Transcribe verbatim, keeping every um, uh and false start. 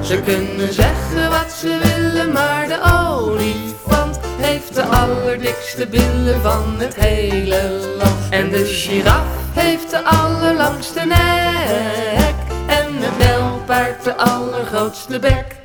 Ze kunnen zeggen wat ze willen, maar de olifant heeft de allerdikste billen van het hele land. En de giraf heeft de allerlangste nek en het nijlpaard de allergrootste bek.